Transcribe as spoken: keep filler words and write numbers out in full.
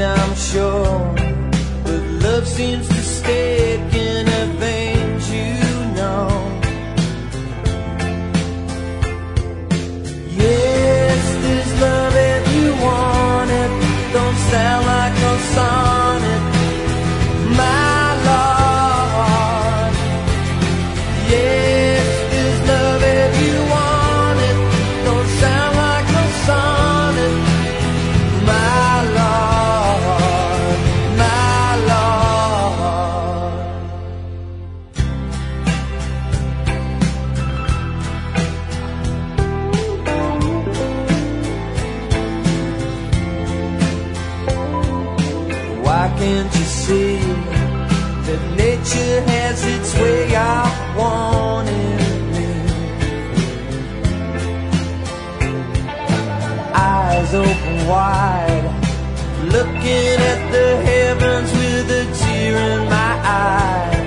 I'm sure, but love seems to stick in her veins, you know. Yes, there's love if you want it. Don't sound like a sonnet, my Lord. Yes, there's love if you want it. Don't sound like a sonnet, my Lord, my Lord. Why can't you see that nature has its way of wanting me? Eyes open wide, looking at the heavens with a tear in my eye.